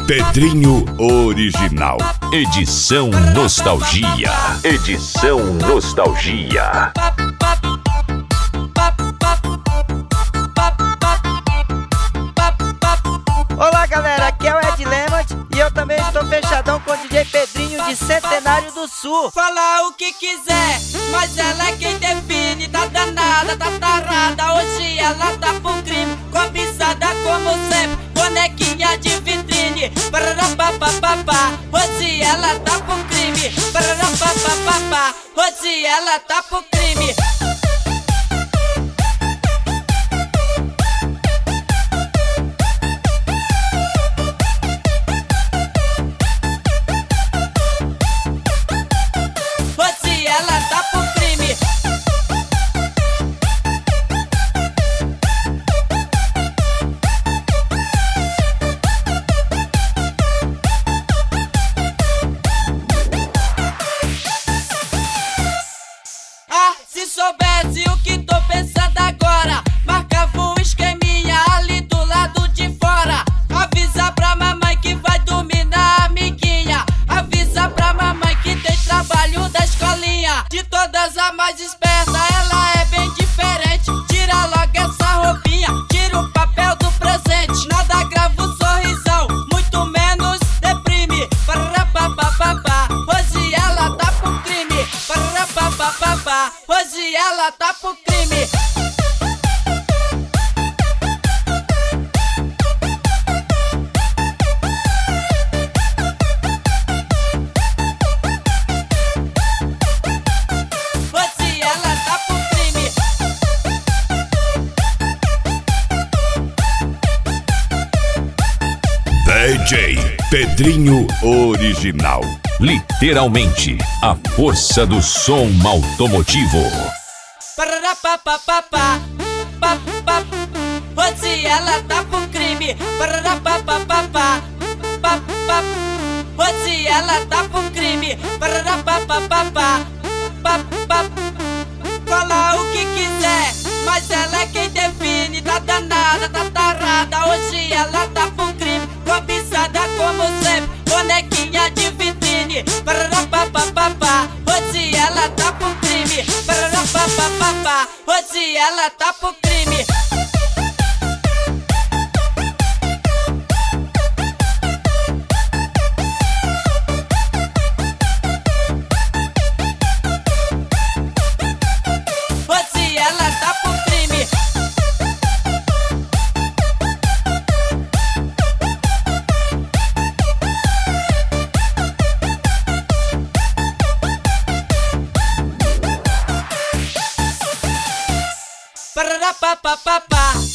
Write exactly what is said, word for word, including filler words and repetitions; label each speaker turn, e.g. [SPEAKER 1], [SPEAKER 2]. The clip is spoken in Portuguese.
[SPEAKER 1] Pedrinho Original.
[SPEAKER 2] Edição Nostalgia. Edição Nostalgia.
[SPEAKER 3] Olá galera, aqui é o Ed Lemont e eu também estou fechadão com o D J Pedrinho de Centenário do Sul.
[SPEAKER 4] Fala o que quiser, mas ela é quem define. Tá danada, tá tarada, hoje ela tá pro crime. Cobiçada como sempre, bonequinha de vitrine. Pararapapapapá, hoje ela tá pro crime. Pararapapapapá, hoje ela tá pro crime. Ela tá pro crime. Ah, se soubesse o que tô pensando agora, marcava um esqueminha ali do lado de fora. Avisa pra mamãe que vai dormir na amiguinha. Avisa pra mamãe que tem trabalho da escolinha. De todas a mais esperta, ela é bem diferente. Tira logo essa roupinha, tira o papel do presente. Nada grava um sorrisão, muito menos deprime. Pararapapapapá, hoje ela tá pro crime. Pararapapapapá, hoje ela tá pro crime.
[SPEAKER 1] D J Pedrinho Original.
[SPEAKER 2] Literalmente, a força do som automotivo.
[SPEAKER 4] Pararapapapapá, papapá, hoje ela tá pro crime. Pararapapapapá, papapá, hoje ela tá pro crime. Pararapapapapá, papapá. Fala o que quiser, mas ela é quem define. Tá danada, tá tarada, hoje ela tá pro crime. Cobiçada como sempre, bonequinha de vitrine. Pararapapapapá, hoje ela tá pro crime. Pararapapapapá, hoje ela tá pro crime. Hoje ela tá pro crime. Pararapapapapá,